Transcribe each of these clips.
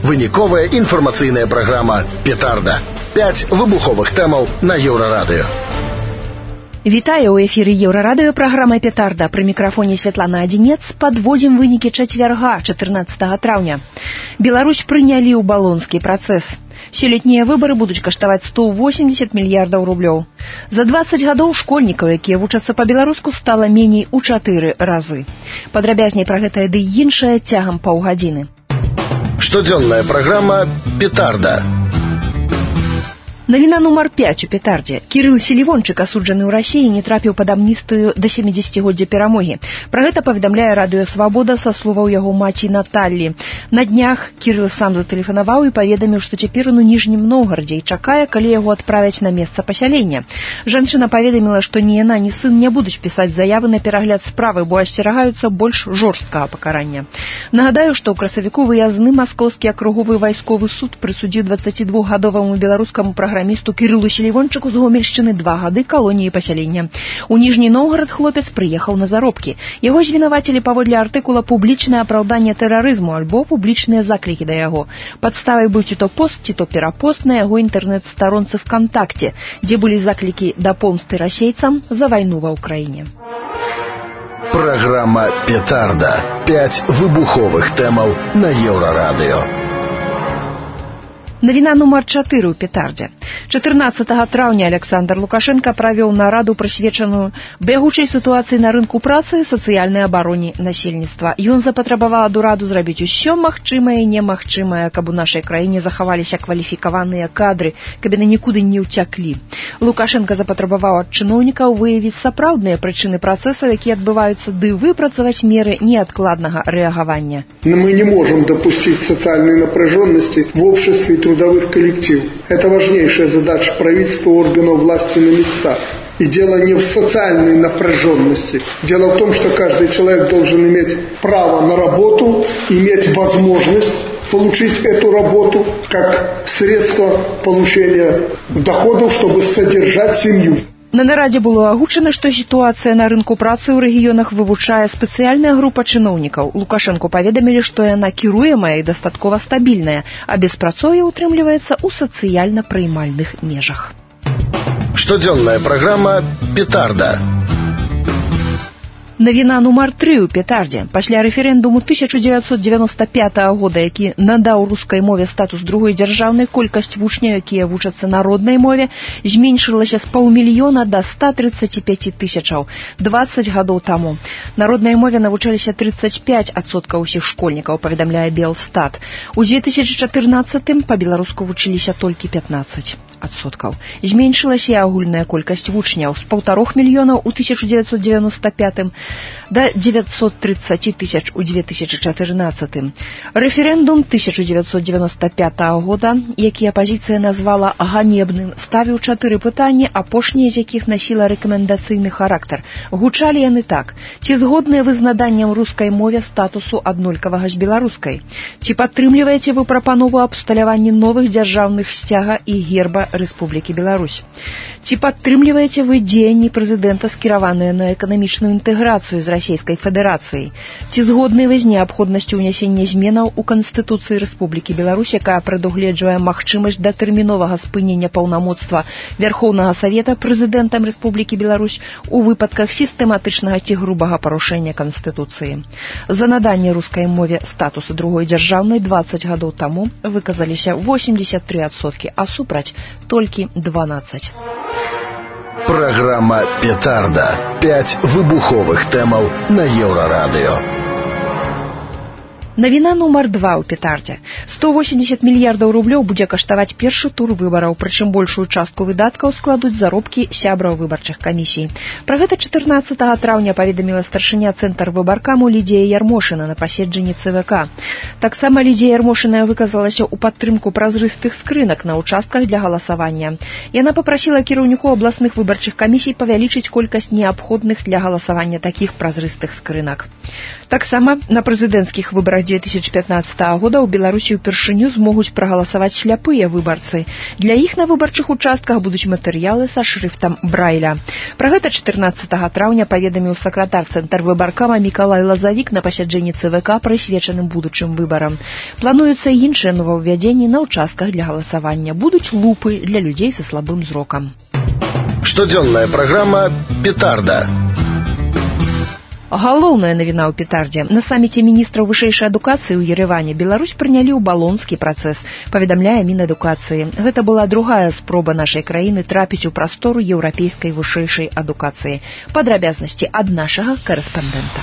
Выніковая інфармацыйная праграма «Петарда». 5 выбуховых тэмаў на Еўрарадыё. Вітаю, у эфіры Еўрарадыё, праграма «Петарда». Пры мікрафоне Святлана Адзінец. Падводзім вынікі чацвярга, 14 траўня. Беларусь прынялі ў балонскі працэс. Сёлетнія выбары будуць каштаваць 180 мільярдаў рублёў. За 20 гадоў школьнікаў, якія вучацца па-беларуску, стала меней у 4 разы. Падрабязней пра гэтае ды іншае цягам паўгадзіны. Штодзённая праграма «Петарда». Навіна нумар 5 у «Петардзе». Кірыл Селівончык, асуджаны ў Расіі, не трапіў пад амністыю да 70-годдзя перамогі. Пра гэта паведамляе радыё «Свабода» са словаў яго маці Наталлі. На днях Кірыл сам затэлефанаваў і паведаміў, што цяпер ён у Ніжнім Новгарадзе і чакае, калі яго адправяць на месца пасялення. Жанчына паведаміла, што ні яна, ні сын не будуць пісаць заявы на перагляд справы, бо асцерагаюцца больш жорсткага пакарання. Нагадаю, што ў красавіку выязны маскоўскі акруговы вайсковы суд прысудзіў 22-гадоваму беларускаму праграмісту Кірылу Селівончыку з Гомельшчыны 2 гады калоніі пасялення. У Ніжні Новгарад хлопец прыехаў на заробкі. Яго звінавацілі паводле артыкула «Публічнае апраўданне тэрарызму» альбо «Публічныя заклікі да яго». Падставай быў ці то пост, ці то перапост на яго інтэрнэт-старонцы ВКонтакте, дзе былі заклікі да помсты расейцам за вайну ва ўкраіне. Праграма «Петарда». 5 выбуховых тэмаў на Еўрарадыё. Навіна нумар 4 у «Петардзе». 14 траўня Александр Лукашенко правёў нараду, прысвечаную бягучай сітуацыі на рынку працы і сацыяльнай абароне насельніцтва. Ён запатрабаваў ад ураду зрабіць усё магчымае і немагчымае, каб у нашай краіне захаваліся кваліфікаваныя кадры, каб яны нікуды не ўцяклі. Лукашенко запатрабаваў ад чыноўнікаў выявіць сапраўдныя прычыны працэсаў, якія адбываюцца, ды выпрацаваць меры неадкладнага рэагавання. Мы не можем допустить социальной напряженности в обществе и трудовых коллективов. Это важнейшая задача правительства, органов власти на местах. И дело не в социальной напряженности. Дело в том, что каждый человек должен иметь право на работу, иметь возможность получить эту работу как средство получения доходов, чтобы содержать семью. На нарадзе было агучана, што сітуацыя на рынку працы ў рэгіёнах вывучае спецыяльная група чыноўнікаў. Лукашэнку паведамілі, што яна кіруемая і дастаткова стабільная, а беспрацоўе ўтрымліваецца ў сацыяльна прыймальных межах. Штодзённая праграма «Петарда». Навіна нумар 3 у «Петардзе». Пасля рэферэндуму 1995 года, які надаў рускай мове статус другой дзяржаўнай, колькасць вучняў, якія вучацца на роднай мове, зменшылася з 500 000 да 135 000 20 гадоў таму. На роднай мове навучаліся 35% усіх школьнікаў, паведамляе Белстат. У 2014 па-беларуску вучыліся толькі 15%. Зменшылася і агульная колькасць вучняў з 1,5 мільёнаў у 1995 да 930 000 у 2014. Рэферэндум 1995 года, які апазіцыя назвала ганебным, ставіў 4 пытанні, апошнія з якіх насіла рэкамендацыйны характар. Гучалі яны так: ці згодныя вы з наданнем рускай мове статусу аднолькавага з беларускай? Ці падтрымліваеце вы прапанову аб усталяванні новых дзяржаўных сцяга і герба Рэспублікі Беларусь? Ці падтрымліваеце вы дзеянні прэзідэнта, скіраваныя на эканамічную інтэграцыю з Расійскай Федэрацыяй? Ці згодныя вы з неабходнасцю ўнясення зменаў у Канстытуцыі Рэспублікі Беларусь, якая прадугледжвае магчымасць датэрміновага спынення паўнамоцтва Вярхоўнага Савета прэзідэнтам Рэспублікі Беларусь у выпадках сістэматычнага ці грубага парушэння Канстытуцыі? За наданне рускай мове статусу другой дзяржаўнай 20 гадоў таму выказаліся 83%, а супраць толькі 12%. Праграма «Петарда». 5 выбуховых тэмаў на Еўрарадыё. Навіна нумар 2 у «Петардзе». 180 мільярдаў рублёў будзе каштаваць першы тур выбараў, прычым большую частку выдаткаў складуць заробкі сябраў выбарчых камісій. Пра гэта 14 траўня паведаміла старшыня цэнтр выбаркаму Лідія Ярмошына на паседжанні ЦВК. Таксама Лідія Ярмошына выказалася ў падтрымку празрыстых скрынак на ўчастках для галасавання. Яна папрасіла кіраўніку абласных выбарчых камісій павялічыць колькасць неабходных для галасавання такіх празрыстых скрынак. Таксама на прэзідэнцкіх выбарах 2015 года ў Беларусі ўпершыню змогуць прагаласаваць сляпыя выбарцы. Для іх на выбарчых участках будуць матэрыялы са шрыфтам Брайля. Пра гэта 14 траўня паведаміў сакратар Цэнтрвыбаркама Мікалай Лазавік на пасяджэнні ЦВК, прысвечаным будучым выбарам. Плануюцца і іншыя новаўвядзенні на участках для галасавання. Будуць лупы для людзей са слабым зрокам. Штодзённая праграма «Петарда». Галоўная навіна ў петардзе. На саміце міністраў вышэйшай адукацыі ў Ерэване Беларусь прынялі ў балонскі працэс, паведамляе Мінадукацыі. Гэта была другая спроба нашай краіны трапіць у прастору еўрапейскай вышэйшай адукацыі. Падрабязнасці ад нашага карэспандэнта.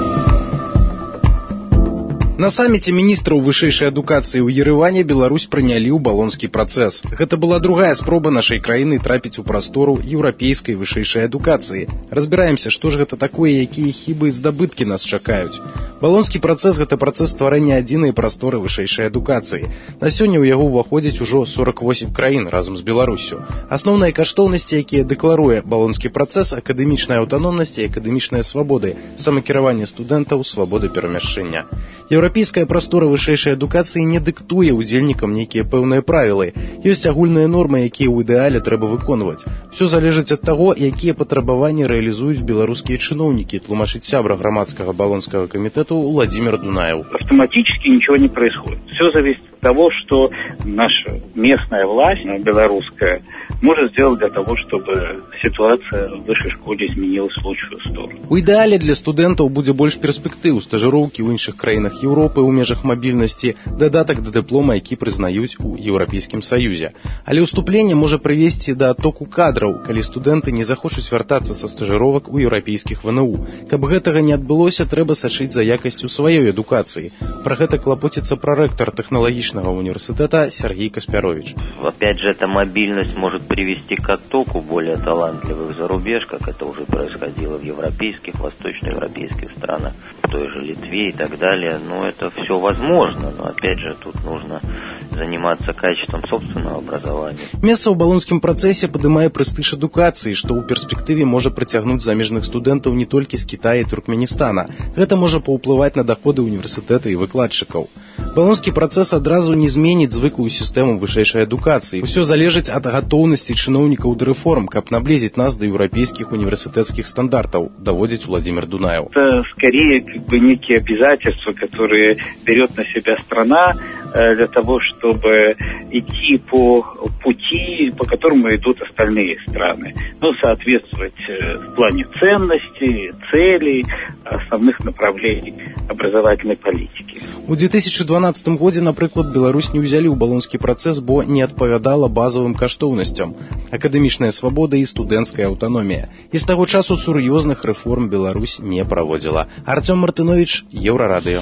На саміце міністраў вышэйшай адукацыі ў Ерэване Беларусь прынялі ў балонскі працэс. Гэта была другая спроба нашай краіны трапіць у прастору еўрапейскай вышэйшай адукацыі. Разбіраемся, што ж гэта такое, якія хібы і здабыткі нас чакаюць. Балонскі працэс – гэта працэс стварэння адзінай прасторы вышэйшай адукацыі. На сёння ў яго ўваходзяць ужо 48 краін разам з Беларуссю. Асноўныя каштоўнасці, якія дэкларуе балонскі працэс – акадэмічная аўтаномнасць і акадэмічныя свабоды, самакіраванне студэнтаў, свабода перамяшчэння. Еўрапейская прастора вышэйшай адукацыі не дыктуе удзельнікам нейкія пэўныя правілы. Ёсць агульныя нормы, якія ў ідэале трэба выконваць. Усё залежыць ад таго, якія патрабаванні рэалізуюць беларускія чыноўнікі, тлумачыць сябра грамадскага балонскага камітэту Владимир Дунаев. Автоматически ничего не происходит. Все зависит от того, что наша местная власть, белорусская, может сделать для того, чтобы ситуация в высшей школе изменилась в лучшую сторону. У ідэале для студэнтаў будзе больш перспектыў, стажыроўкі ў іншых краінах Еўропы ў межах мабільнасці, дадатак да дыплома, які прызнаюць у Еўрапейскім Саюзе. Але ўступленне можа прывесці да адтоку кадраў, калі студэнты не захочуць вяртацца са стажыровак у еўрапейскіх ВНУ. Каб гэтага не адбылося, трэба сачыць за якасцю сваёй адукацыі. Пра гэта клапоціцца прарэктар тэхналагічнага універсітэта Сергей Каспярович. Опять же, эта мобильность может привести к оттоку более талантливых за рубеж, как это уже происходило в европейских, восточноевропейских странах, в той же Литве и так далее. Но это все возможно, но опять же тут нужно заниматься качеством собственного образования. Месца ў балонскім працэсе падымае прэстыж адукацыі, што ў перспектыве можа прыцягнуць замежных студэнтаў не толькі з Китая і Туркменістана. Гэта можа паўплываць на даходы універсітэта і выкладчыкаў. Балонскі працэс адразу не зменіць звыклую сістэму вышэйшай адукацыі. Усё залежыць ад гатоўнасці чыноўнікаў да рэформ, каб наблизить нас до еўрапейскіх университетских стандартов, доводит Владимир Дунаев. Это скорее некие обязательства, которые берет на себя страна для того, чтобы идти по пути, по которому идут остальные страны. Соответствовать в плане ценностей, целей, основных направлений образовательной политики. У 2012 годзе, напрыклад, Беларусь не ўзялі ў балонскі працэс, бо не адпавядала базавым каштоўнасцям, акадэмічная свабода і студэнцкая аўтаномія. І з таго часу сур'ёзных рэформ Беларусь не праводзіла. Артём Мартынович, Еўрарадыё.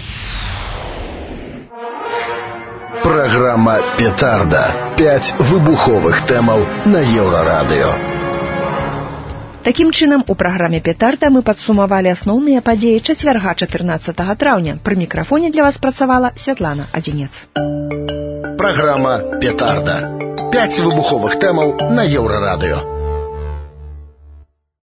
Программа «Петарда». 5 выбуховых тэмаў на Еўрарадыё. Такім чынам, у праграме «Петарда» мы падсумавалі асноўныя падзеі чацвярга 14 траўня. Пры мікрафоне для вас працавала Святлана Адзінец. Программа «Петарда». 5 выбуховых тэмаў на Еўрарадыё.